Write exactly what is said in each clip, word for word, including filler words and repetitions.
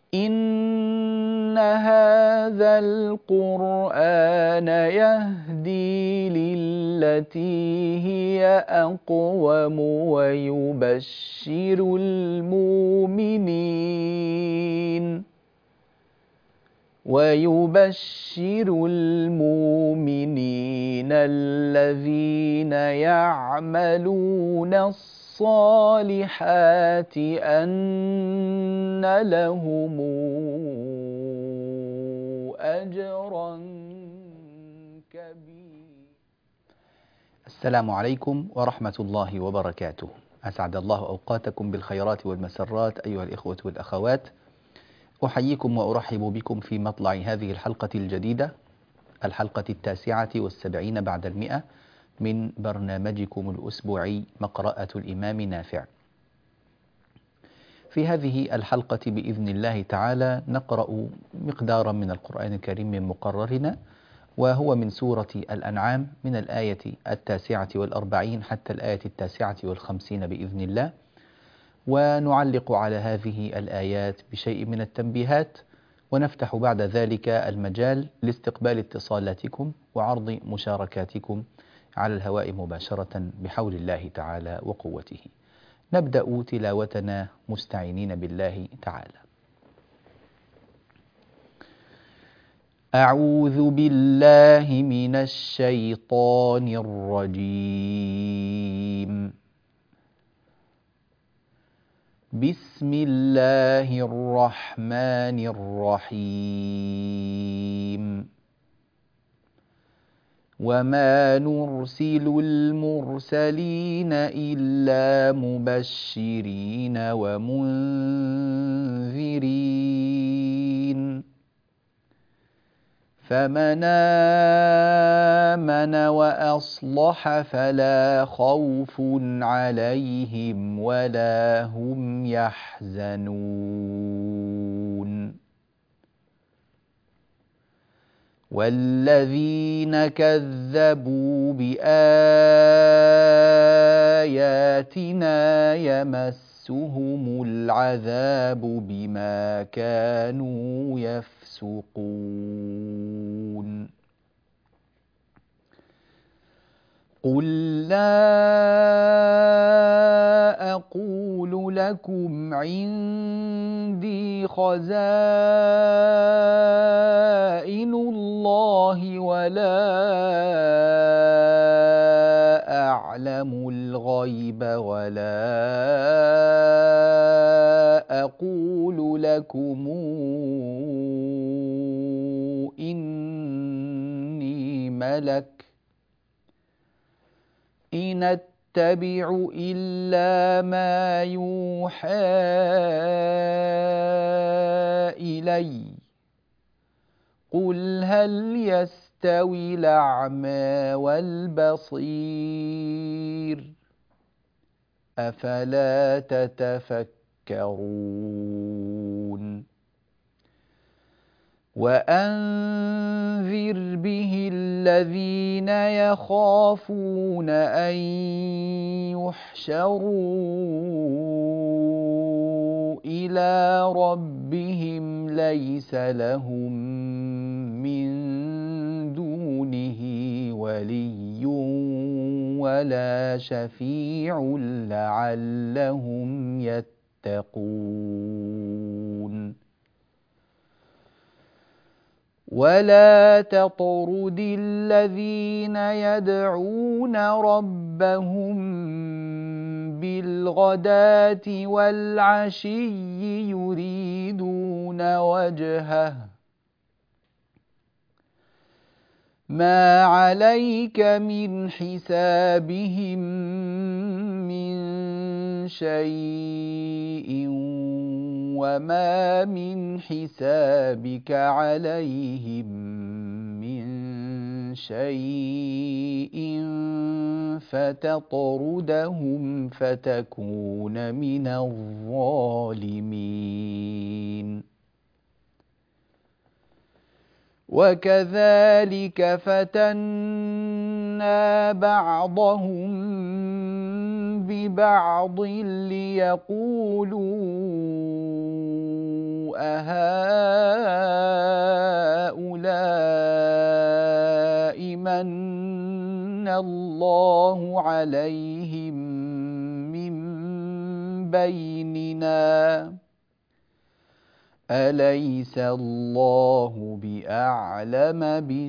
إن هذا القرآن يهدي للتي هي أقوم ويبشر المؤمنين ويبشر المؤمنين الذين يعملون الصالحات أن لهم أجرا كبيرا. السلام عليكم ورحمة الله وبركاته. أسعد الله أوقاتكم بالخيرات والمسرات أيها الإخوة والأخوات. أحييكم وأرحب بكم في مطلع هذه الحلقة الجديدة، الحلقة التاسعة والسبعين بعد المئة من برنامجكم الأسبوعي مقرأة الإمام نافع. في هذه الحلقة بإذن الله تعالى نقرأ مقدارا من القرآن الكريم من مقررنا، وهو من سورة الأنعام من الآية التاسعة والأربعين حتى الآية التاسعة والخمسين بإذن الله، ونعلق على هذه الآيات بشيء من التنبيهات، ونفتح بعد ذلك المجال لاستقبال اتصالاتكم وعرض مشاركاتكم على الهواء مباشرة بحول الله تعالى وقوته. نبدأ تلاوتنا مستعينين بالله تعالى. أعوذ بالله من الشيطان الرجيم. بسم الله الرحمن الرحيم. وما نرسل المرسلين إلا مبشرين ومنذرين، فمن آمن وأصلح فلا خوف عليهم ولا هم يحزنون. والذين كذبوا بآياتنا يمسهم العذاب بما كانوا يفسقون. قل لا أقول لكم عندي خزائن الله ولا أعلم الغيب ولا أقول لكم إني ملك إن أتبع إلا ما يوحى إلي. قل هل يستوي الأعمى والبصير أفلا تتفكرون. وأنذر به الذين يخافون أن يحشروا إلى ربهم ليس لهم من دونه ولي ولا شفيع لعلهم يتقون. ولا تطرد الذين يدعون ربهم بالغداة والعشي يريدون وجهه ما عليك من حسابهم من شيء وما من حسابك عليهم من شيء فتطردهم فتكون من الظالمين. وكذلك فتنا بعضهم ببعض ليقولوا أهؤلاء من الله عليهم من بيننا أليس الله بأعلم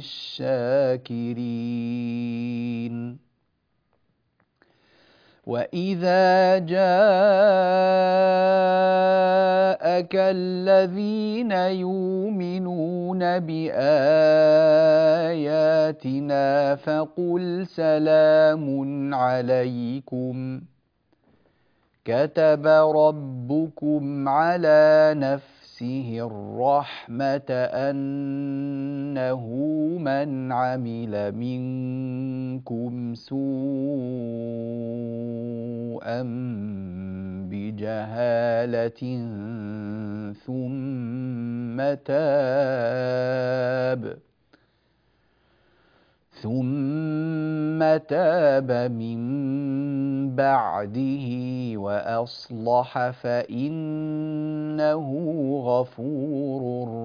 بالشاكرين وإذا جاءك الذين يؤمنون بآياتنا فقل سلام عليكم كتب ربكم على نفسه الرحمة أنه من عمل منكم سوءا بجهالة ثم تاب ثم تاب من بعده وأصلح فإنه غفور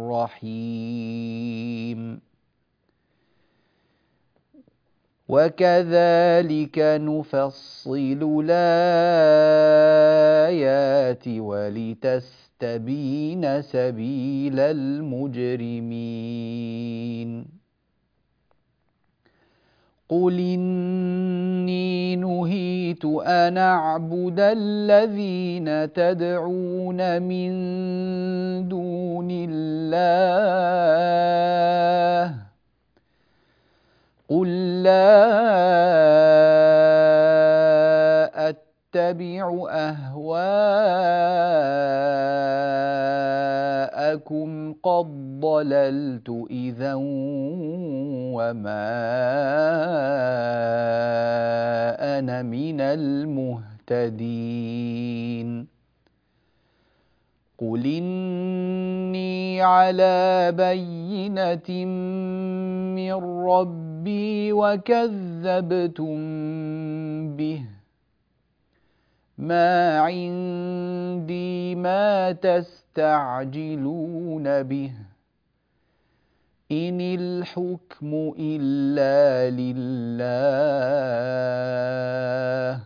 رحيم وكذلك نفصل الآيات ولتستبين سبيل المجرمين قل إني نهيت أن أعبد الذين تدعون من دون الله قل لا أتبع أهواءكم قد ضللت إذا وما أنا من المهتدين قل إني على بينة من ربي وكذبتم به ما عندي ما تستعجلون به إن الحكم إلا لله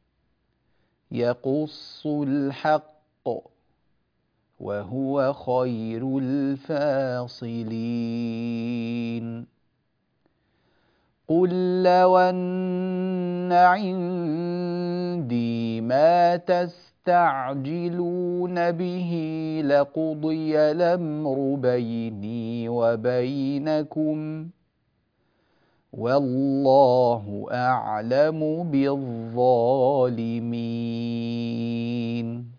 يقص الحق وهو خير الفاصلين قل لو أن عندي ما تستعجلون به لقضي الأمر بيني وبينكم والله أعلم بالظالمين.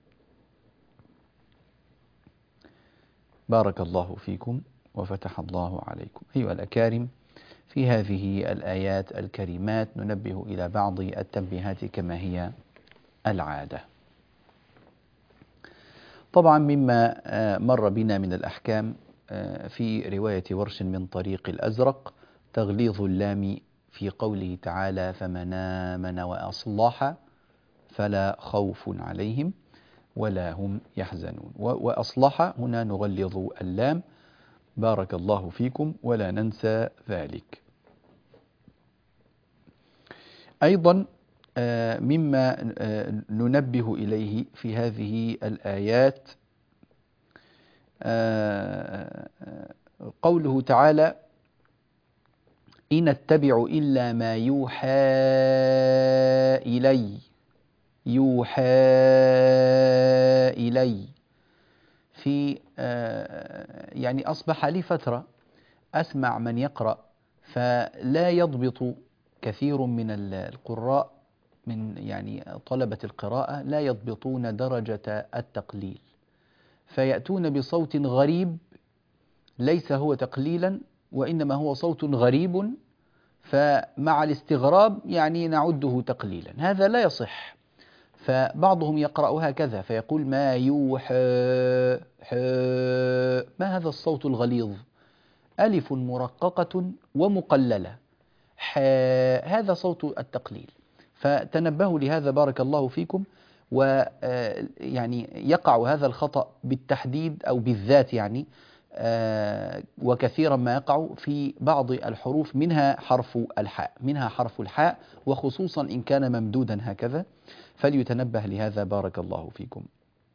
بارك الله فيكم وفتح الله عليكم. أيها الأكارم، في هذه الآيات الكريمات ننبه إلى بعض التنبيهات كما هي العادة. طبعا مما مر بنا من الأحكام في رواية ورش من طريق الأزرق تغليظ اللام في قوله تعالى فمن آمن وأصلح فلا خوف عليهم ولا هم يحزنون. وأصلح هنا نغلظ اللام، بارك الله فيكم، ولا ننسى ذلك. أيضا مما ننبه إليه في هذه الآيات قوله تعالى إن أتبع إلا ما يوحى إلي يوحى إلي في يعني أصبح لي فترة أسمع من يقرأ فلا يضبط كثير من القراء من يعني طلبة القراءة لا يضبطون درجة التقليل، فيأتون بصوت غريب ليس هو تقليلا وإنما هو صوت غريب، فمع الاستغراب يعني نعده تقليلا. هذا لا يصح. فبعضهم يقرأ هكذا فيقول ما يوحى، ما هذا الصوت الغليظ؟ ألف مرققة ومقللة، هذا صوت التقليل. فتنبهوا لهذا بارك الله فيكم. ويعني يقع هذا الخطأ بالتحديد أو بالذات يعني، وكثيرا ما يقع في بعض الحروف، منها حرف الحاء منها حرف الحاء وخصوصا إن كان ممدودا هكذا، فليتنبه لهذا بارك الله فيكم.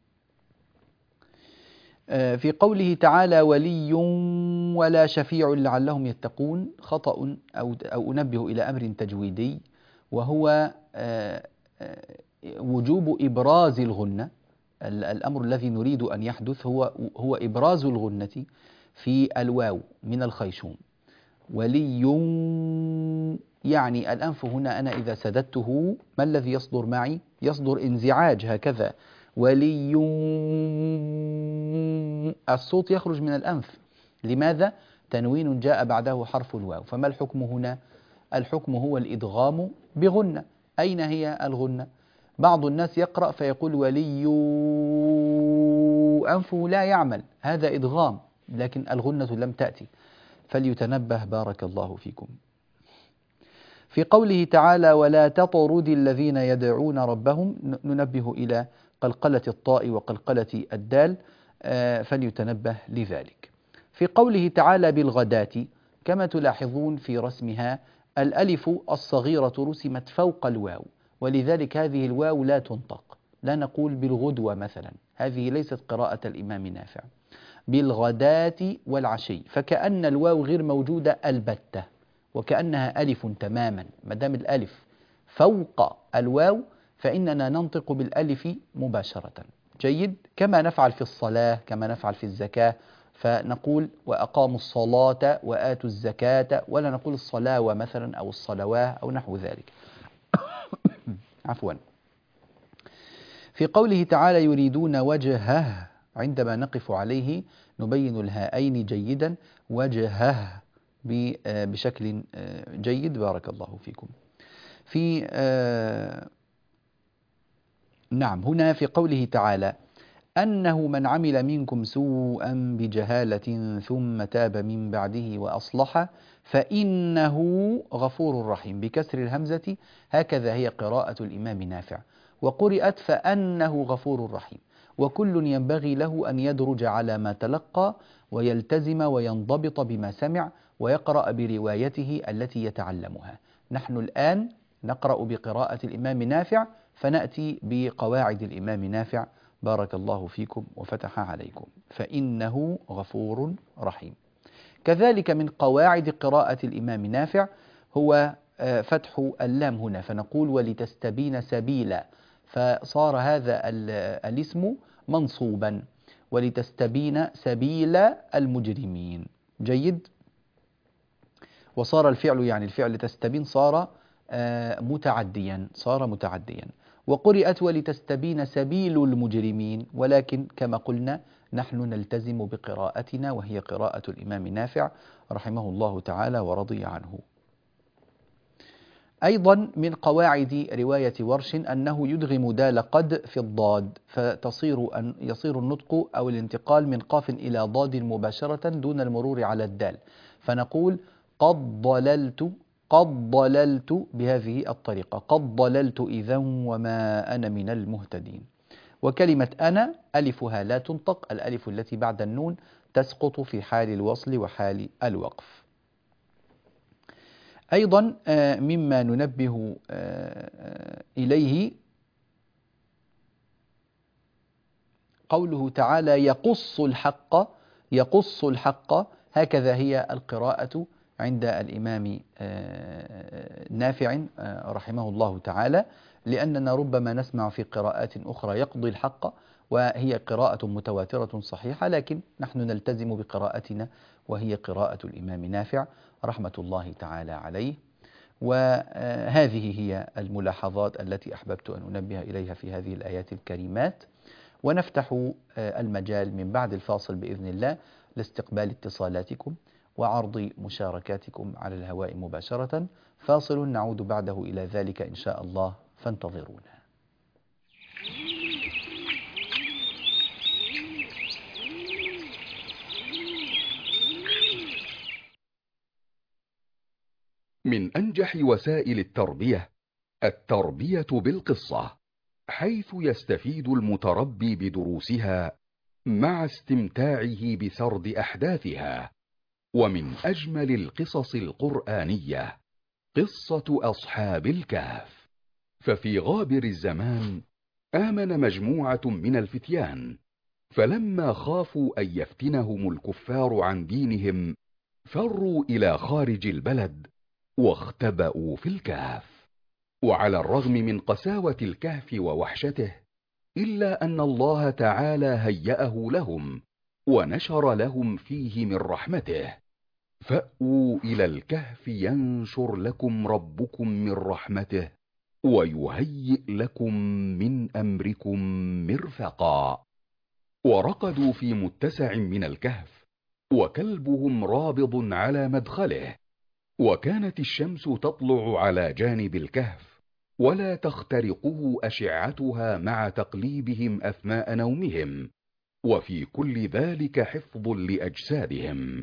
في قوله تعالى ولي ولا شفيع لعلهم يتقون، خطأ أو أو أنبه إلى أمر تجويدي، وهو وجوب إبراز الغنة. الأمر الذي نريد أن يحدث هو هو إبراز الغنة في الواو من الخيشوم. ولي يعني الأنف هنا أنا إذا سددته ما الذي يصدر معي؟ يصدر انزعاج هكذا، ولي، الصوت يخرج من الأنف. لماذا؟ تنوين جاء بعده حرف الواو. فما الحكم هنا؟ الحكم هو الإدغام بغنة. أين هي الغنة؟ بعض الناس يقرأ فيقول ولي، أنفه لا يعمل، هذا إدغام، لكن الغنة لم تأتي، فليتنبه بارك الله فيكم. في قوله تعالى ولا تطرد الذين يدعون ربهم، ننبه إلى قلقلة الطاء وقلقلة الدال، فليتنبه لذلك. في قوله تعالى بالغداة، كما تلاحظون في رسمها الألف الصغيرة رسمت فوق الواو، ولذلك هذه الواو لا تنطق، لا نقول بالغدوة مثلا، هذه ليست قراءة الإمام نافع. بالغداة والعشي، فكأن الواو غير موجودة البتة، وكأنها ألف تماما. ما دام الألف فوق الواو فإننا ننطق بالألف مباشرة. جيد، كما نفعل في الصلاة، كما نفعل في الزكاة، فنقول وأقاموا الصلاة وآتوا الزكاة، ولا نقول الصلاة مثلا أو الصلوات أو نحو ذلك. عفوا. في قوله تعالى يريدون وجهه، عندما نقف عليه نبين الهاءين جيدا، وجهه بشكل جيد بارك الله فيكم. في نعم هنا في قوله تعالى أنه من عمل منكم سوءا بجهالة ثم تاب من بعده وأصلح فإنه غفور رحيم، بكسر الهمزة، هكذا هي قراءة الإمام نافع، وقرئت فأنه غفور رحيم. وكل ينبغي له أن يدرج على ما تلقى ويلتزم وينضبط بما سمع ويقرأ بروايته التي يتعلمها. نحن الآن نقرأ بقراءة الإمام نافع، فنأتي بقواعد الإمام نافع بارك الله فيكم وفتح عليكم. فإنه غفور رحيم. كذلك من قواعد قراءة الإمام نافع هو فتح اللام هنا، فنقول ولتستبين سبيلا، فصار هذا الاسم منصوبا، ولتستبين سبيل المجرمين. جيد. وصار الفعل يعني الفعل تستبين صار متعديا صار متعديا وقرئت ولتستبين سبيل المجرمين، ولكن كما قلنا نحن نلتزم بقراءتنا وهي قراءة الإمام نافع رحمه الله تعالى ورضي عنه. أيضا من قواعد رواية ورش أنه يدغم دال قد في الضاد، فتصير أن يصير النطق أو الانتقال من قاف إلى ضاد مباشرة دون المرور على الدال، فنقول قد ضللت قد ضللت بهذه الطريقة، قد ضللت إذا وما أنا من المهتدين. وكلمة أنا ألفها لا تنطق، الألف التي بعد النون تسقط في حال الوصل وحال الوقف. أيضا مما ننبه إليه قوله تعالى يقص الحق يقص الحق، هكذا هي القراءة عند الإمام نافع رحمه الله تعالى، لأننا ربما نسمع في قراءات أخرى يقضي الحق، وهي قراءة متواترة صحيحة، لكن نحن نلتزم بقراءتنا وهي قراءة الإمام نافع رحمة الله تعالى عليه. وهذه هي الملاحظات التي أحببت أن أنبه إليها في هذه الآيات الكريمات، ونفتح المجال من بعد الفاصل بإذن الله لاستقبال اتصالاتكم وعرض مشاركاتكم على الهواء مباشرة. فاصل نعود بعده إلى ذلك إن شاء الله، فانتظرونا. من أنجح وسائل التربية التربية بالقصة. حيث يستفيد المتربي بدروسها مع استمتاعه بسرد أحداثها. ومن أجمل القصص القرآنية قصة أصحاب الكهف. ففي غابر الزمان آمن مجموعة من الفتيان، فلما خافوا أن يفتنهم الكفار عن دينهم فروا إلى خارج البلد واختبأوا في الكهف. وعلى الرغم من قساوة الكهف ووحشته، إلا أن الله تعالى هيأه لهم ونشر لهم فيه من رحمته. فأووا إلى الكهف ينشر لكم ربكم من رحمته ويهيئ لكم من أمركم مرفقا. ورقدوا في متسع من الكهف وكلبهم رابض على مدخله. وكانت الشمس تطلع على جانب الكهف ولا تخترقه أشعتها مع تقليبهم أثناء نومهم، وفي كل ذلك حفظ لأجسادهم.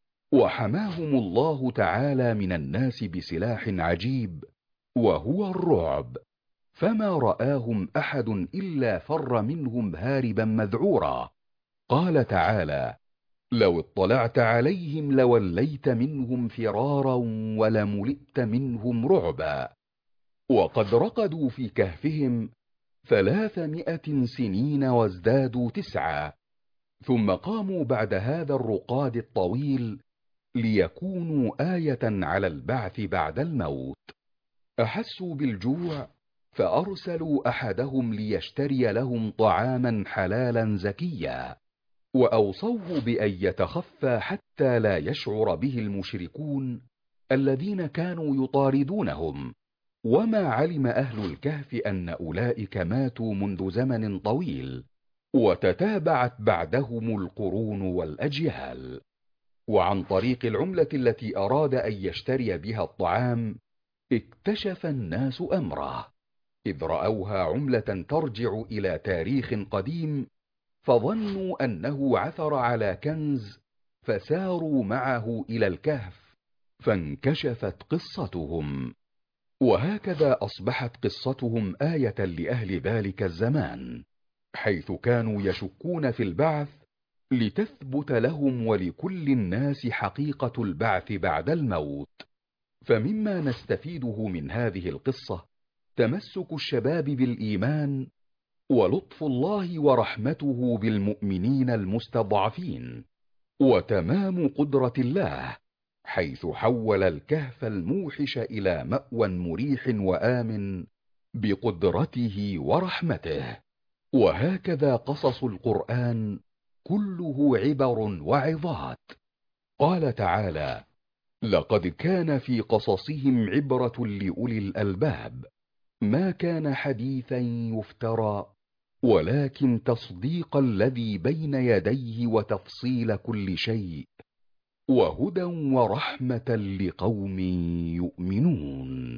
وحماهم الله تعالى من الناس بسلاح عجيب وهو الرعب، فما رآهم أحد إلا فر منهم هاربا مذعورا. قال تعالى: لو اطلعت عليهم لوليت منهم فرارا ولملئت منهم رعبا. وقد رقدوا في كهفهم ثلاثمائة سنين وازدادوا تسعا، ثم قاموا بعد هذا الرقاد الطويل ليكونوا آية على البعث بعد الموت. أحسوا بالجوع فأرسلوا أحدهم ليشتري لهم طعاما حلالا زكيا، وأوصوه بأن يتخفى حتى لا يشعر به المشركون الذين كانوا يطاردونهم. وما علم أهل الكهف أن أولئك ماتوا منذ زمن طويل، وتتابعت بعدهم القرون والأجيال. وعن طريق العملة التي أراد أن يشتري بها الطعام اكتشف الناس أمره، إذ رأوها عملة ترجع إلى تاريخ قديم، فظنوا أنه عثر على كنز فساروا معه إلى الكهف، فانكشفت قصتهم. وهكذا أصبحت قصتهم آية لأهل ذلك الزمان، حيث كانوا يشكون في البعث، لتثبت لهم ولكل الناس حقيقة البعث بعد الموت. فمما نستفيده من هذه القصة تمسك الشباب بالإيمان، ولطف الله ورحمته بالمؤمنين المستضعفين، وتمام قدرة الله حيث حول الكهف الموحش إلى مأوى مريح وآمن بقدرته ورحمته. وهكذا قصص القرآن كله عبر وعظات. قال تعالى: لقد كان في قصصهم عبرة لأولي الألباب، ما كان حديثا يفترى، ولكن تصديق الذي بين يديه وتفصيل كل شيء، وهدى ورحمة لقوم يؤمنون.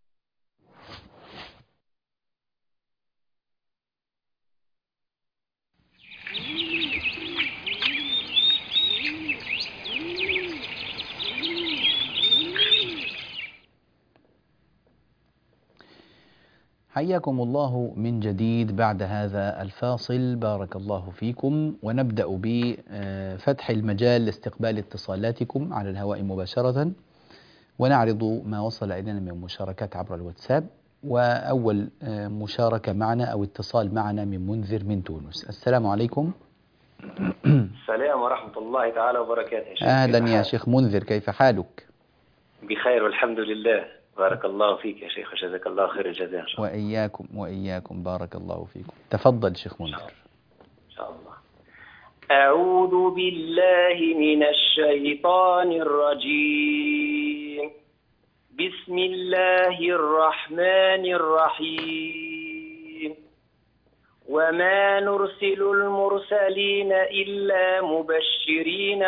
حياكم الله من جديد بعد هذا الفاصل، بارك الله فيكم. ونبدأ بفتح المجال لاستقبال اتصالاتكم على الهواء مباشرة، ونعرض ما وصل إلينا من مشاركات عبر الواتساب. وأول مشاركة معنا أو اتصال معنا من منذر من تونس. السلام عليكم. السلام ورحمة الله تعالى وبركاته. شيخ أهلا يا شيخ منذر، كيف حالك؟ بخير والحمد لله، بارك الله فيك يا شيخ وجزاك الله خير الجزاء. وإياكم وإياكم، بارك الله فيكم. تفضل شيخ منذر. إن شاء الله. أعوذ بالله من الشيطان الرجيم. بسم الله الرحمن الرحيم. وما نرسل المرسلين إلا مبشرين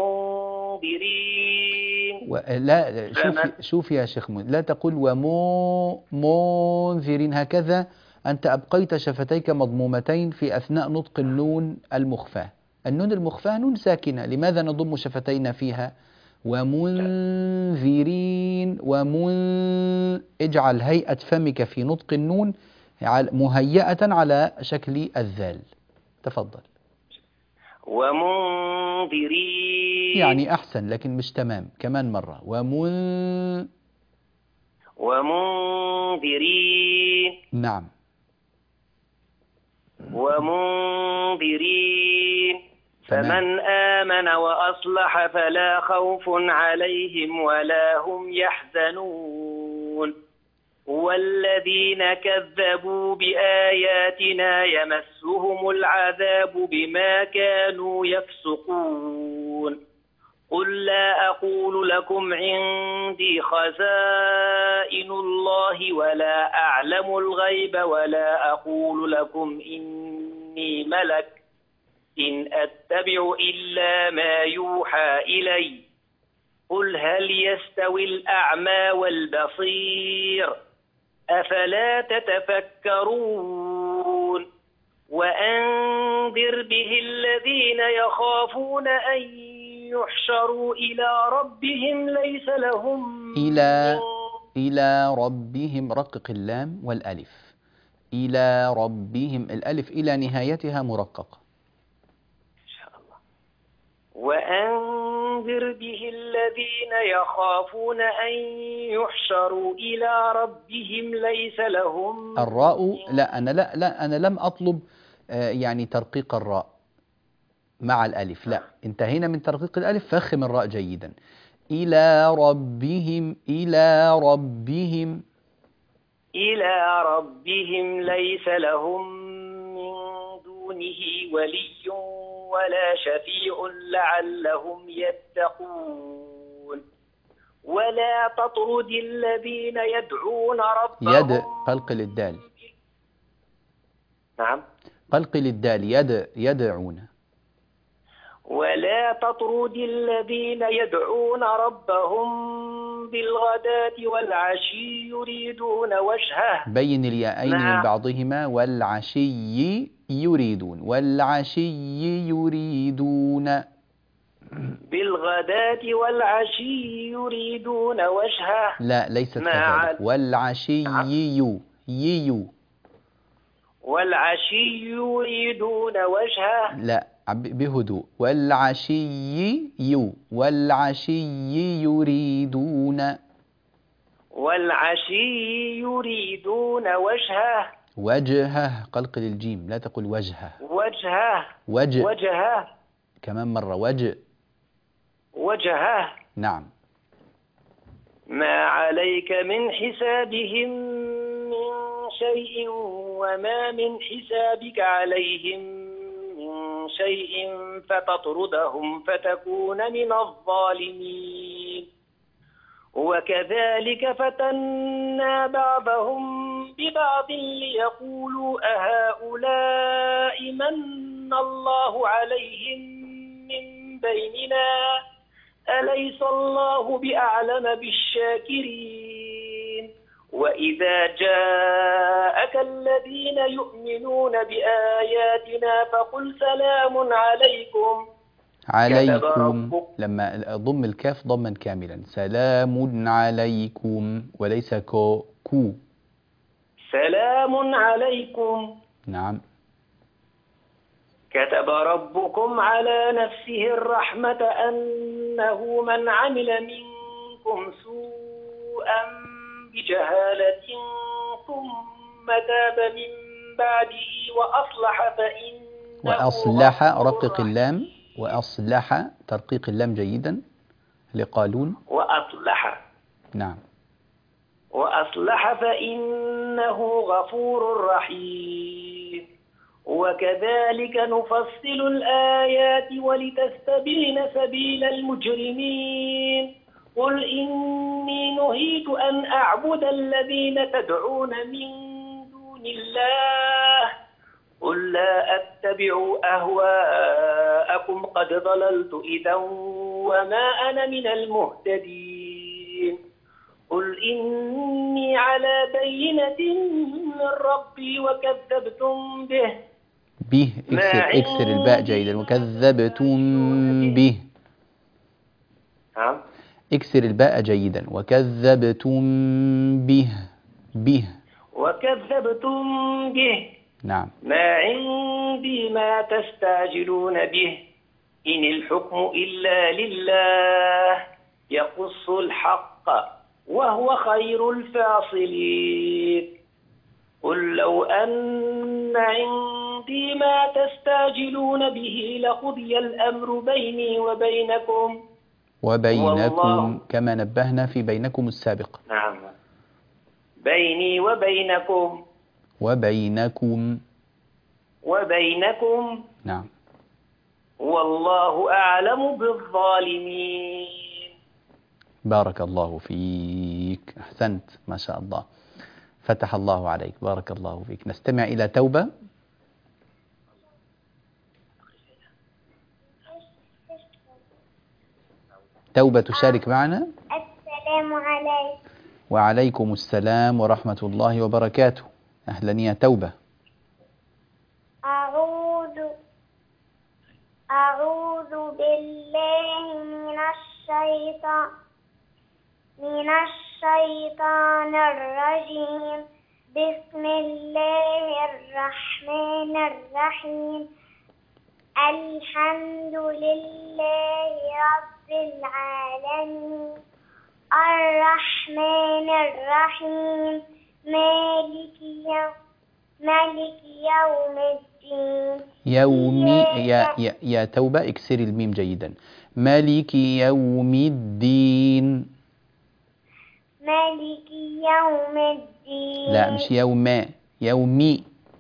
ومنذرين. لا شوف شوف يا شيخ منذر، لا تقول ومو منذرين هكذا، أنت أبقيت شفتيك مضمومتين في أثناء نطق النون المخفاة. النون المخفاة نون ساكنة، لماذا نضم شفتينا فيها؟ ومنذرين ومن اجعل هيئة فمك في نطق النون مهيئة على شكل الذال. تفضل. ومنذرين. يعني أحسن لكن مش تمام. كمان مرة. ومن ومنذرين. نعم. ومنذرين. تمام. فمن آمن وأصلح فلا خوف عليهم ولا هم يحزنون. والذين كذبوا بآياتنا يمسهم العذاب بما كانوا يفسقون. قل لا أقول لكم عندي خزائن الله ولا أعلم الغيب ولا أقول لكم إني ملك إن أتبع إلا ما يوحى إلي. قل هل يستوي الأعمى والبصير أفلا تتفكرون. وأنذر به الذين يخافون أن يحشروا إلى ربهم ليس لهم إلى إلى ربهم. رقق اللام والألف. إلى ربهم. الألف إلى نهايتها مرققة. إن شاء الله. وأنذر به الذين يخافون أن يحشروا إلى ربهم ليس لهم. الراء لا أنا لا لا أنا لم أطلب آه يعني ترقيق الراء مع الألف. لا، انتهينا من ترقيق الألف. فخم الراء جيدا. إلى ربهم. إلى ربهم. إلى ربهم ليس لهم من دونه ولي ولا شفيع لعلهم يتقون. ولا تطرد الذين يدعون ربهم. يد قلقل الدال. نعم. قلقل الدال. يد يدعون. ولا تطرد الذين يدعون ربهم بالغداة والعشي يريدون وجهه. بين الياءين نعم. من بعضهما. والعشي يريدون. والعشي يريدون. بالغداة والعشي يريدون وجهه. لا، ليست كذلك. والعشي يو يو. والعشي يريدون وجهه. لا، بهدوء. والعشي يو. والعشي يريدون. والعشي يريدون وجهه. وجهه. قلقل الجيم. لا تقل وجهه. وجهه. وجه. وجهه. كمان مرة. وجه. وجهه. نعم. ما عليك من حسابهم من شيء وما من حسابك عليهم من شيء فتطردهم فتكون من الظالمين. وكذلك فتنا بعضهم ببعض ليقولوا أهؤلاء من الله عليهم من بيننا أليس الله بأعلم بالشاكرين. وإذا جاءك الذين يؤمنون بآياتنا فقل سلام عليكم. عليكم. لما ضم الكاف ضما كاملا. سلام عليكم وليس كو كو. سلام عليكم. نعم. كتب ربكم على نفسه الرحمة أنه من عمل منكم سوءا بجهالة ثم تاب من بعده وأصلح فإنه وأصلح. رقق اللام. وأصلح. ترقيق اللام جيدا لقالون. وأصلح. نعم. وأصلح فإنه غفور رحيم. وكذلك نفصل الآيات ولتستبين سبيل المجرمين. قل إني نهيت أن أعبد الذين تدعون من دون الله قل لا أتبع أهواءكم قد ضللت إذا وما أنا من المهتدين. قل إني على بينة من ربي وكذبتم به. به. اكسر, اكسر الباء جيدا. وكذبتم به. ها؟ اكسر الباء جيدا. وكذبتم به. به. وكذبتم به. نعم. ما عندي ما تستعجلون به، إن الحكم إلا لله يقص الحق وهو خير الفاصلين. قل لو أن عندي ما تستعجلون به لقضي الأمر بيني وبينكم وبينكم كما نبهنا في بينكم السابق. نعم، بيني وبينكم وبينكم وبينكم نعم. والله أعلم بالظالمين. بارك الله فيك، أحسنت ما شاء الله، فتح الله عليك، بارك الله فيك. نستمع إلى توبة. توبة تشارك معنا. السلام عليكم. وعليكم السلام ورحمة الله وبركاته. أهلا يا توبة. أعوذ أعوذ بالله من الشيطان من الشيطان الرجيم. بسم الله الرحمن الرحيم. الحمد لله رب العالمين الرحمن الرحيم مالك يوم مالك يوم الدين. يومي يا, يا, يا توبة اكسري الميم جيدا. مالك يوم الدين. مالك يوم الدين. لا مش يوم، يومي.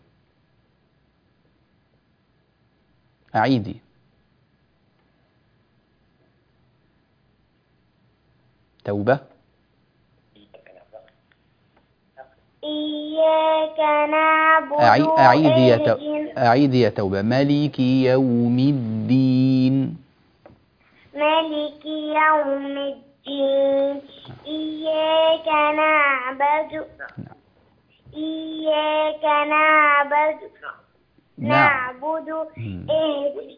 أعيدي. توبة. إياك نعبد أعيدي يا توبة. أعيدي يا توبة. مالك يوم الدين. مالك يوم الدين. إياك نعبد إياك نعبد نعبد اهدنا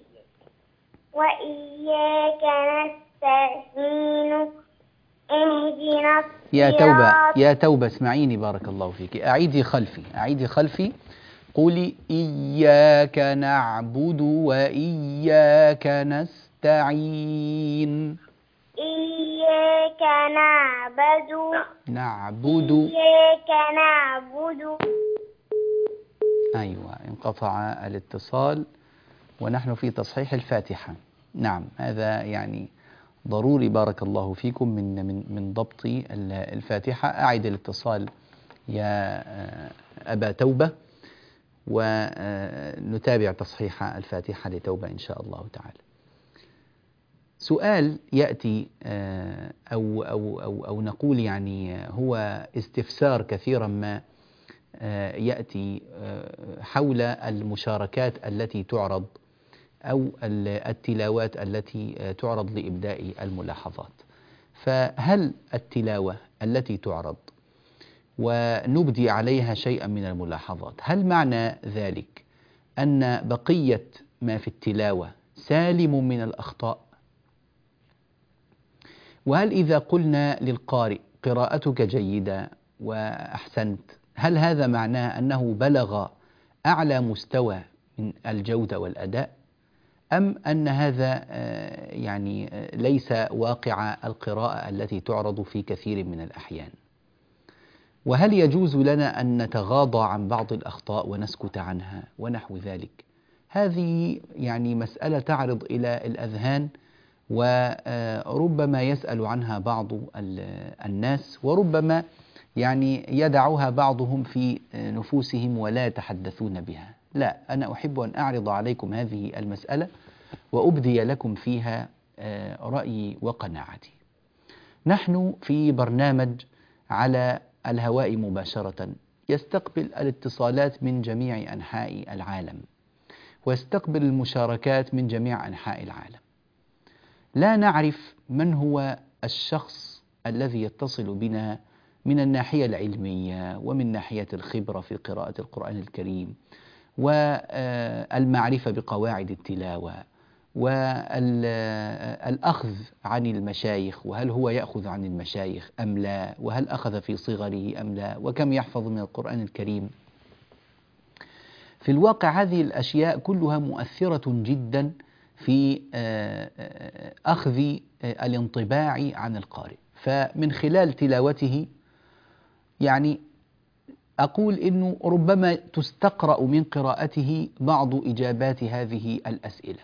وإياك نستعين اهدنا يا توبة يا توبة اسمعيني بارك الله فيك. أعيدي خلفي، أعيدي خلفي. قولي إياك نعبد وإياك نستعين. إياك نعبد نعبد إياك نعبد. أيوة، انقطع الاتصال ونحن في تصحيح الفاتحة. نعم، هذا يعني ضروري بارك الله فيكم من من من ضبط الفاتحة. أعد الاتصال يا أبا توبة ونتابع تصحيح الفاتحة لتوبة إن شاء الله تعالى. سؤال يأتي أو أو أو أو نقول يعني هو استفسار كثيرا ما يأتي حول المشاركات التي تعرض أو التلاوات التي تعرض لإبداء الملاحظات. فهل التلاوة التي تعرض ونبدي عليها شيئا من الملاحظات، هل معنى ذلك أن بقية ما في التلاوة سالم من الأخطاء؟ وهل إذا قلنا للقارئ قراءتك جيدة وأحسنت، هل هذا معناه أنه بلغ أعلى مستوى من الجودة والأداء، أم أن هذا يعني ليس واقع القراءة التي تعرض في كثير من الأحيان؟ وهل يجوز لنا أن نتغاضى عن بعض الأخطاء ونسكت عنها ونحو ذلك؟ هذه يعني مسألة تعرض إلى الأذهان، وربما يسأل عنها بعض الناس، وربما يعني يدعوها بعضهم في نفوسهم ولا يتحدثون بها. لا، أنا أحب أن أعرض عليكم هذه المسألة وأبدي لكم فيها رأيي وقناعتي. نحن في برنامج على الهواء مباشرة يستقبل الاتصالات من جميع أنحاء العالم، ويستقبل المشاركات من جميع أنحاء العالم. لا نعرف من هو الشخص الذي يتصل بنا من الناحية العلمية ومن ناحية الخبرة في قراءة القرآن الكريم والمعرفة بقواعد التلاوة والأخذ عن المشايخ، وهل هو يأخذ عن المشايخ أم لا، وهل أخذ في صغره أم لا، وكم يحفظ من القرآن الكريم. في الواقع هذه الأشياء كلها مؤثرة جدا في أخذ الانطباع عن القارئ. فمن خلال تلاوته يعني أقول إنه ربما تستقرأ من قراءته بعض إجابات هذه الأسئلة.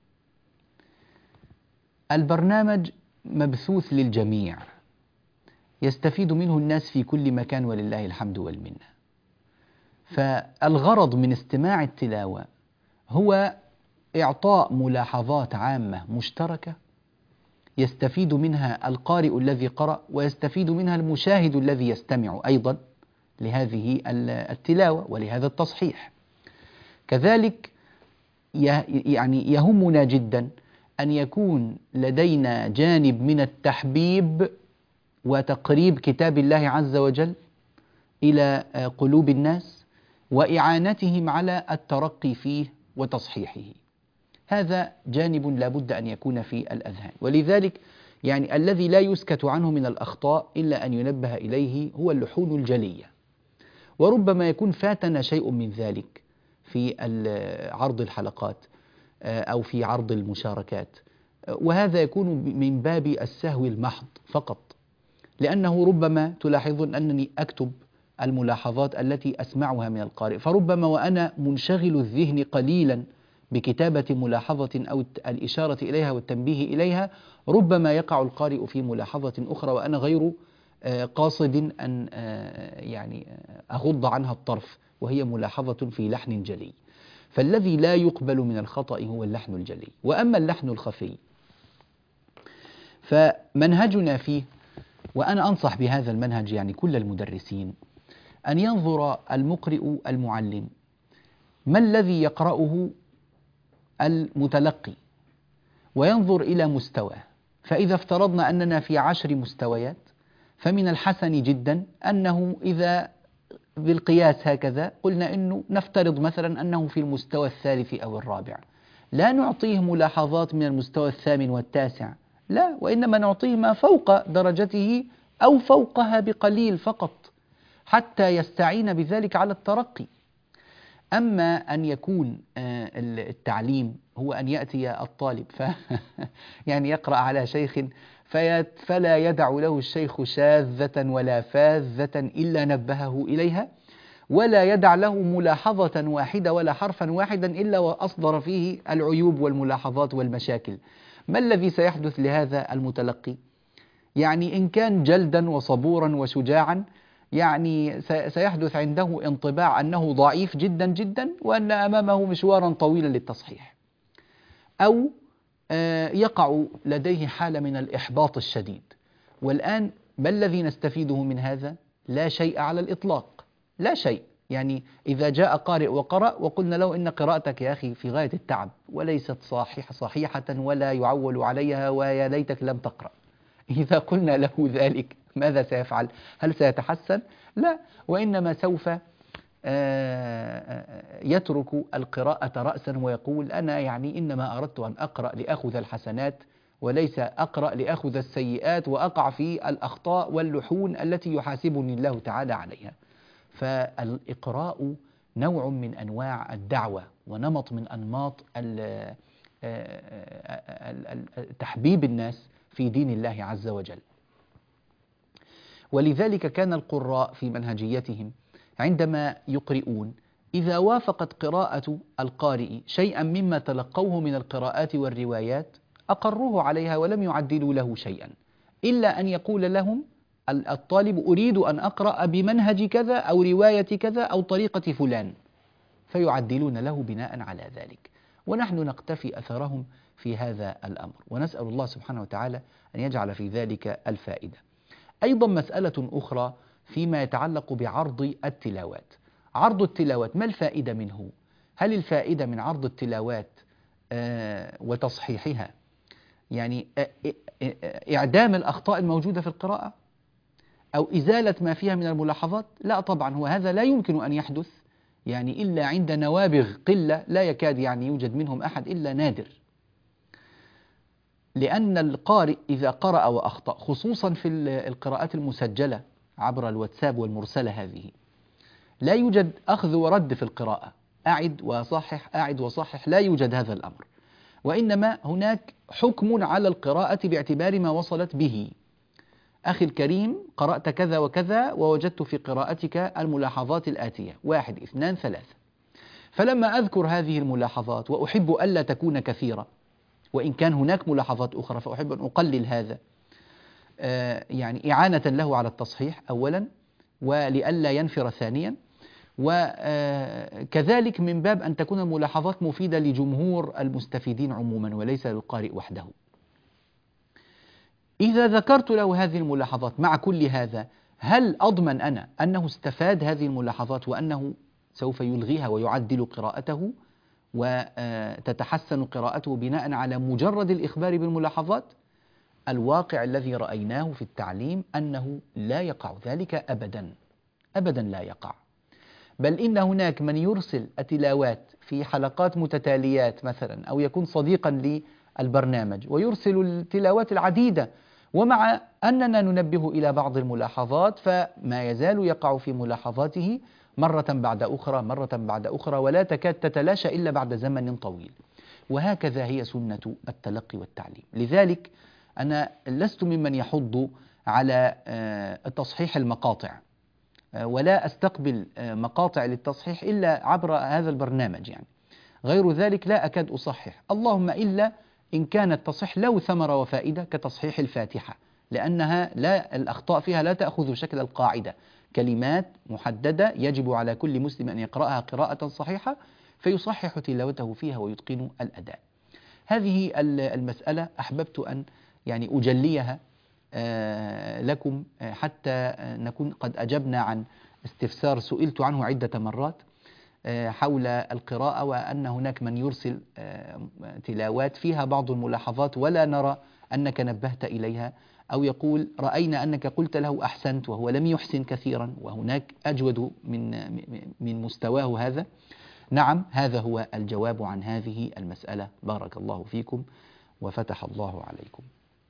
البرنامج مبثوث للجميع، يستفيد منه الناس في كل مكان ولله الحمد والمنة. فالغرض من استماع التلاوة هو إعطاء ملاحظات عامة مشتركة يستفيد منها القارئ الذي قرأ، ويستفيد منها المشاهد الذي يستمع أيضا لهذه التلاوة ولهذا التصحيح. كذلك يعني يهمنا جدا أن يكون لدينا جانب من التحبيب وتقريب كتاب الله عز وجل إلى قلوب الناس، وإعانتهم على الترقي فيه وتصحيحه. هذا جانب لا بد أن يكون في الأذهان. ولذلك يعني الذي لا يسكت عنه من الأخطاء إلا أن ينبه إليه هو اللحون الجلية، وربما يكون فاتنا شيء من ذلك في عرض الحلقات أو في عرض المشاركات، وهذا يكون من باب السهو المحض فقط، لأنه ربما تلاحظون أنني أكتب الملاحظات التي أسمعها من القارئ، فربما وأنا منشغل الذهن قليلا بكتابة ملاحظة أو الإشارة إليها والتنبيه إليها، ربما يقع القارئ في ملاحظة أخرى وأنا غير قاصد أن يعني أغض عنها الطرف، وهي ملاحظة في لحن جلي. فالذي لا يقبل من الخطأ هو اللحن الجلي. وأما اللحن الخفي فمنهجنا فيه، وأنا أنصح بهذا المنهج يعني كل المدرسين، أن ينظر المقرئ المعلم ما الذي يقرأه المتلقي وينظر إلى مستواه. فإذا افترضنا أننا في عشر مستويات، فمن الحسن جدا أنه إذا بالقياس هكذا قلنا أنه نفترض مثلا أنه في المستوى الثالث أو الرابع، لا نعطيه ملاحظات من المستوى الثامن والتاسع، لا، وإنما نعطيه ما فوق درجته أو فوقها بقليل فقط حتى يستعين بذلك على الترقي. أما أن يكون التعليم هو أن يأتي الطالب ف يعني يقرأ على شيخ فلا يدع له الشيخ شاذة ولا فاذة إلا نبهه إليها، ولا يدع له ملاحظة واحدة ولا حرفا واحدا إلا وأصدر فيه العيوب والملاحظات والمشاكل. ما الذي سيحدث لهذا المتلقي؟ يعني إن كان جلدا وصبورا وشجاعا، يعني سيحدث عنده انطباع أنه ضعيف جدا جدا وأن أمامه مشوارا طويلا للتصحيح، أو يقع لديه حالة من الإحباط الشديد. والآن ما الذي نستفيده من هذا؟ لا شيء على الإطلاق، لا شيء. يعني إذا جاء قارئ وقرأ وقلنا له إن قراءتك يا أخي في غاية التعب وليست صحيحة صحيحة ولا يعول عليها ويا ليتك لم تقرأ، إذا قلنا له ذلك ماذا سيفعل؟ هل سيتحسن؟ لا، وإنما سوف يترك القراءة رأسا ويقول أنا يعني إنما أردت أن أقرأ لأخذ الحسنات وليس أقرأ لأخذ السيئات وأقع في الأخطاء واللحون التي يحاسبني الله تعالى عليها. فالإقراء نوع من أنواع الدعوة ونمط من أنماط تحبيب الناس في دين الله عز وجل. ولذلك كان القراء في منهجيتهم عندما يقرؤون إذا وافقت قراءة القارئ شيئا مما تلقوه من القراءات والروايات أقروه عليها ولم يعدلوا له شيئا، إلا أن يقول لهم الطالب أريد أن أقرأ بمنهج كذا أو رواية كذا أو طريقة فلان، فيعدلون له بناء على ذلك، ونحن نقتفي أثرهم في هذا الأمر، ونسأل الله سبحانه وتعالى أن يجعل في ذلك الفائدة. أيضا مسألة أخرى فيما يتعلق بعرض التلاوات. عرض التلاوات ما الفائدة منه؟ هل الفائدة من عرض التلاوات آه وتصحيحها يعني آه آه إعدام الأخطاء الموجودة في القراءة أو إزالة ما فيها من الملاحظات؟ لا طبعا، هو هذا لا يمكن أن يحدث يعني إلا عند نوابغ قلة لا يكاد يعني يوجد منهم أحد إلا نادر. لأن القارئ إذا قرأ وأخطأ، خصوصا في القراءات المسجلة عبر الواتساب والمرسلة هذه، لا يوجد أخذ ورد في القراءة، أعد وصحح أعد وصحح، لا يوجد هذا الأمر، وإنما هناك حكم على القراءة باعتبار ما وصلت به. أخي الكريم، قرأت كذا وكذا ووجدت في قراءتك الملاحظات الآتية: واحد اثنان ثلاثة. فلما أذكر هذه الملاحظات، وأحب ألا تكون كثيرة، وإن كان هناك ملاحظات أخرى فأحب أن أقلل هذا، آه يعني إعانة له على التصحيح أولا، ولئلا ينفر ثانيا، وكذلك من باب أن تكون الملاحظات مفيدة لجمهور المستفيدين عموما وليس للقارئ وحده. إذا ذكرت له هذه الملاحظات مع كل هذا، هل أضمن أنا أنه استفاد هذه الملاحظات وأنه سوف يلغيها ويعدل قراءته وتتحسن قراءته بناء على مجرد الإخبار بالملاحظات؟ الواقع الذي رأيناه في التعليم أنه لا يقع ذلك أبدا، أبدا لا يقع. بل إن هناك من يرسل التلاوات في حلقات متتاليات مثلا، أو يكون صديقا للبرنامج ويرسل التلاوات العديدة، ومع أننا ننبه إلى بعض الملاحظات فما يزال يقع في ملاحظاته مرة بعد أخرى مرة بعد أخرى، ولا تكاد تتلاشى إلا بعد زمن طويل. وهكذا هي سنة التلقي والتعليم. لذلك أنا لست ممن يحض على تصحيح المقاطع، ولا أستقبل مقاطع للتصحيح إلا عبر هذا البرنامج، يعني غير ذلك لا أكاد أصحح، اللهم إلا إن كانت تصح له ثمرة وفائدة كتصحيح الفاتحة، لأنها لا الأخطاء فيها لا تأخذ شكل القاعدة، كلمات محددة يجب على كل مسلم أن يقرأها قراءة صحيحة، فيصحح تلاوته فيها ويتقن الأداء. هذه المسألة أحببت أن يعني أجليها لكم حتى نكون قد أجبنا عن استفسار سئلت عنه عدة مرات حول القراءة، وأن هناك من يرسل تلاوات فيها بعض الملاحظات ولا نرى أنك نبهت إليها، أو يقول رأينا أنك قلت له أحسنت وهو لم يحسن كثيرا، وهناك أجود من من مستواه هذا. نعم، هذا هو الجواب عن هذه المسألة. بارك الله فيكم وفتح الله عليكم.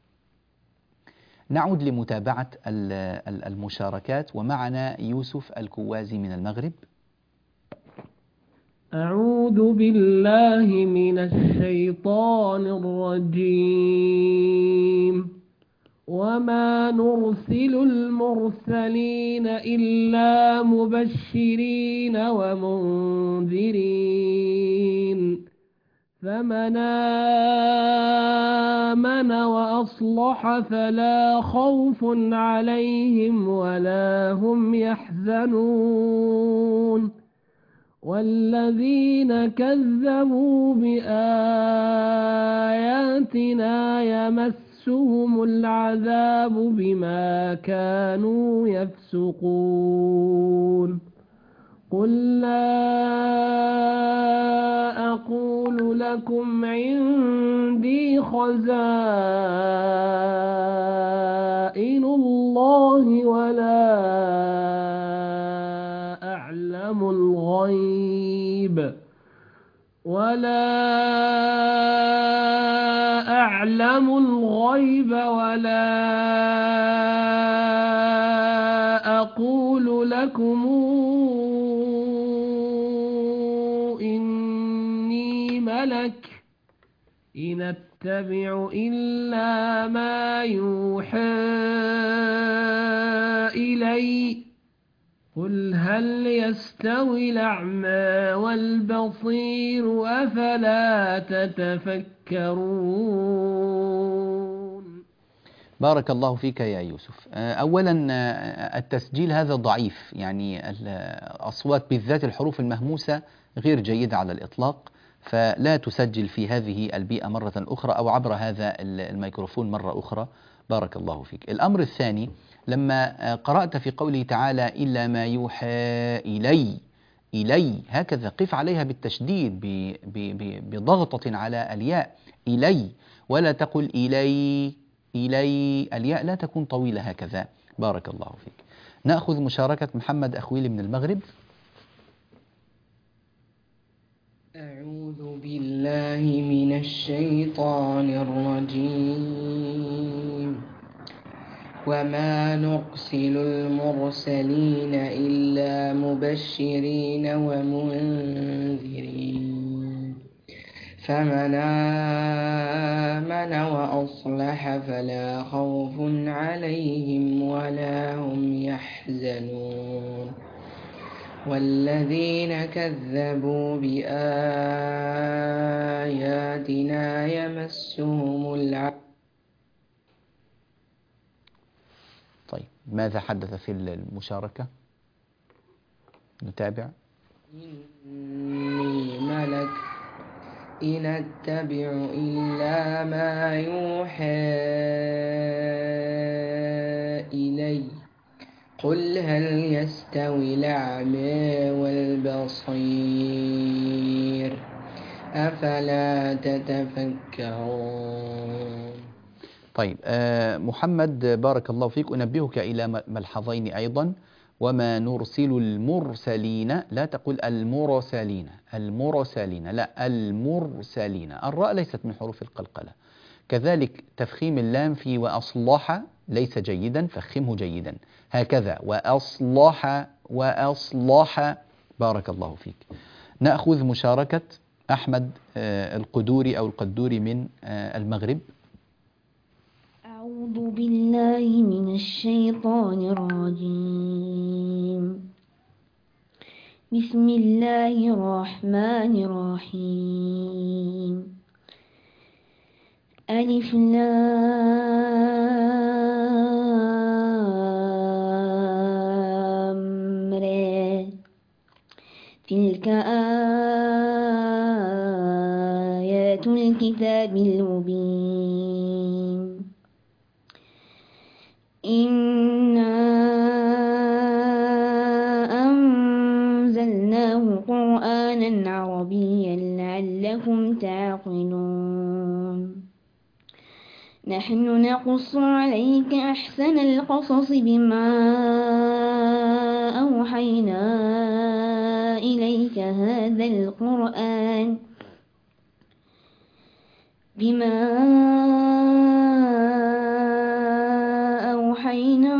نعود لمتابعة المشاركات، ومعنا يوسف الكوازي من المغرب. أعوذ بالله من الشيطان الرجيم. وما نرسل المرسلين إلا مبشرين ومنذرين، فمن آمن وأصلح فلا خوف عليهم ولا هم يحزنون، والذين كذبوا بآياتنا يمسهم العذاب بما كانوا يفسقون. قل لا أقول لكم عندي خزائن الله ولا أعلم الغيب ولا أعلم الغيب ولا أقول لكم إني ملك إن أتبع إلا ما يوحى إلي. قل هل يستوي الأعمى والبصير أفلا تتفكرون؟ بارك الله فيك يا يوسف. أولا التسجيل هذا ضعيف، يعني الأصوات بالذات الحروف المهموسة غير جيدة على الإطلاق، فلا تسجل في هذه البيئة مرة أخرى أو عبر هذا الميكروفون مرة أخرى. بارك الله فيك. الأمر الثاني، لما قرأت في قوله تعالى إلا ما يوحى إلي، إلي هكذا قف عليها بالتشديد بضغطة على الياء، إلي، ولا تقل إلي إلي، الياء لا تكون طويلة هكذا. بارك الله فيك. نأخذ مشاركة محمد أخويل من المغرب. أعوذ بالله من الشيطان الرجيم. وما نرسل المرسلين إلا مبشرين ومنذرين فمن آمن وأصلح فلا خوف عليهم ولا هم يحزنون والذين كذبوا بآياتنا يمسهم العذاب. طيب ماذا حدث في المشاركة؟ نتابع. إني ملك إن أتبع إلا ما يوحى إلي قل هل يستوي الأعمى والبصير أفلا تتفكرون. طيب آه محمد بارك الله فيك، أنبهك إلى ملحظين أيضا. وما نرسل المرسلين، لا تقل المرسلين المرسلين، لا المرسلين، الراء ليست من حروف القلقلة. كذلك تفخيم اللام في وأصلح ليس جيدا، فخمه جيدا هكذا وأصلح وأصلح. بارك الله فيك. نأخذ مشاركة أحمد آه القدوري أو القدوري من آه المغرب. أعوذ بالله من الشيطان الرجيم. بسم الله الرحمن الرحيم. ألف لام را تلك آيات الكتاب المبين. إنا أنزلناه قرآنا عربيا لعلكم تعقلون. نحن نقص عليك أحسن القصص بما أوحينا إليك هذا القرآن بما أوحينا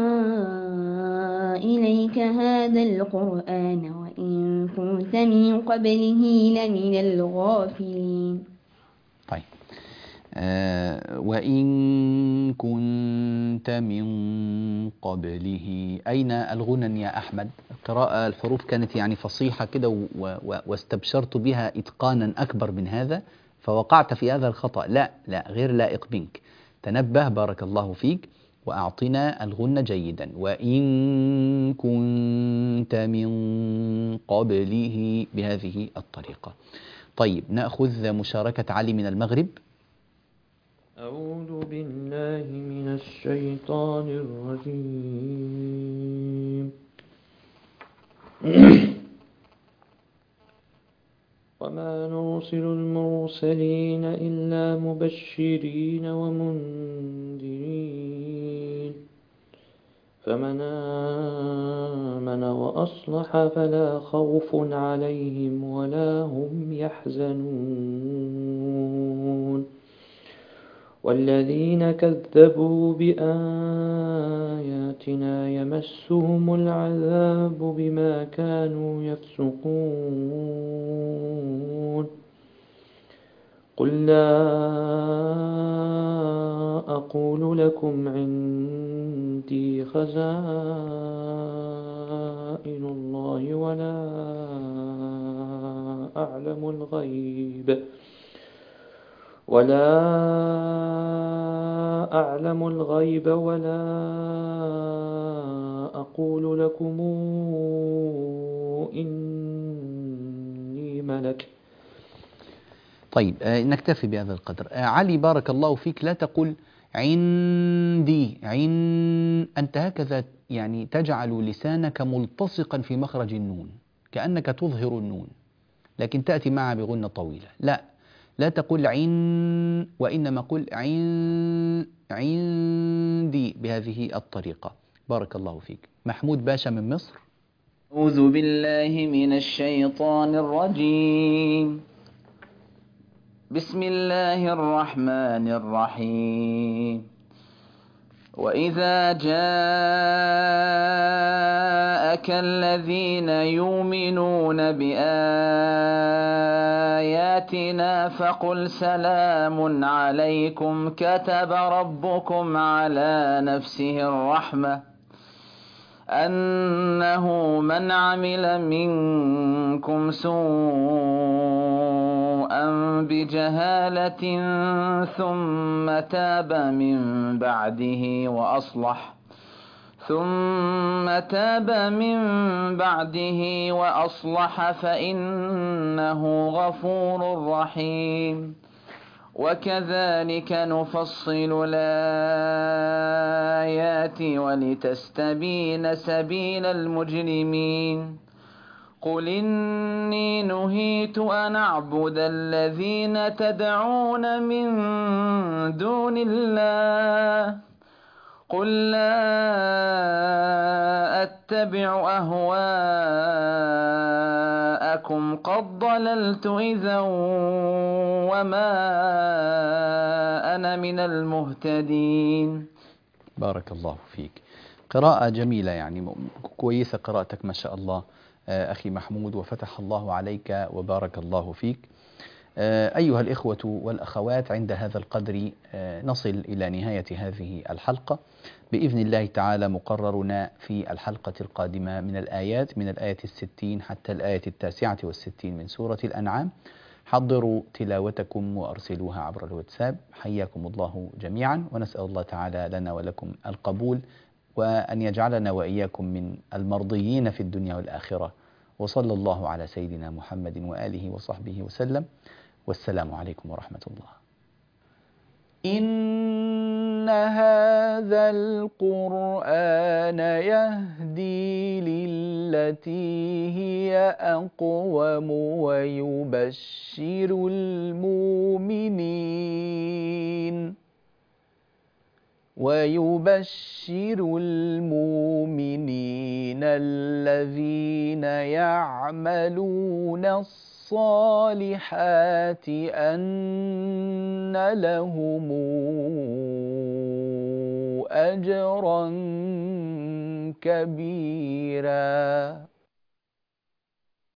إليك هذا القرآن وإن كنت من قبله لمن الغافلين. طيب آه وإن كنت من قبله، أين الغنن يا أحمد؟ القراءة الحروف كانت يعني فصيحة كده واستبشرت بها إتقانا أكبر من هذا، فوقعت في هذا الخطأ. لا لا، غير لائق منك. تنبه بارك الله فيك وأعطنا الغن جيدا. وإن كنت من قبله بهذه الطريقة. طيب نأخذ مشاركة علي من المغرب. أعوذ بالله من الشيطان الرجيم. وما نرسل المرسلين إلا مبشرين ومنذرين فمن آمن وأصلح فلا خوف عليهم ولا هم يحزنون والذين كذبوا بآياتنا يمسهم العذاب بما كانوا يفسقون قل لا أقول لكم عندي خزائن الله ولا أعلم الغيب ولا أعلم الغيب ولا أقول لكم إني ملك. طيب آه نكتفي بهذا القدر. آه علي بارك الله فيك، لا تقل عندي عن، أنت هكذا يعني تجعل لسانك ملتصقا في مخرج النون كأنك تظهر النون، لكن تأتي معها بغنة طويلة. لا لا تقل عن، وإنما قل عن عندي بهذه الطريقة. بارك الله فيك. محمود باشا من مصر. أعوذ بالله من الشيطان الرجيم. بسم الله الرحمن الرحيم. وإذا جاءك الذين يؤمنون بآياتنا فقل سلام عليكم كتب ربكم على نفسه الرحمة أنه من عمل منكم سوءا بجهالة ثم تاب من بعده وأصلح ثم تاب من بعده وأصلح فإنه غفور رحيم. وكذلك نفصل الآيات ولتستبين سبيل المجرمين. قل إني نهيت أن أعبد الذين تدعون من دون الله قل لا أتبع أهواءكم قد ضللت إذا وما أنا من المهتدين. بارك الله فيك. قراءة جميلة يعني كويسة قراءتك ما شاء الله أخي محمود، وفتح الله عليك وبارك الله فيك. أيها الإخوة والأخوات، عند هذا القدر نصل إلى نهاية هذه الحلقة. بإذن الله تعالى مقررنا في الحلقة القادمة من الآيات من الآية الستين حتى الآية التاسعة والستين من سورة الأنعام. حضروا تلاوتكم وأرسلوها عبر الواتساب. حياكم الله جميعا، ونسأل الله تعالى لنا ولكم القبول، وأن يجعلنا وإياكم من المرضيين في الدنيا والآخرة. وصلى الله على سيدنا محمد وآله وصحبه وسلم، والسلام عليكم ورحمة الله. إن هذا القرآن يهدي للتي هي أقوم ويبشر المؤمنين ويبشر المؤمنين الذين يعملون الصالحات أن لهم أجرا كبيرا.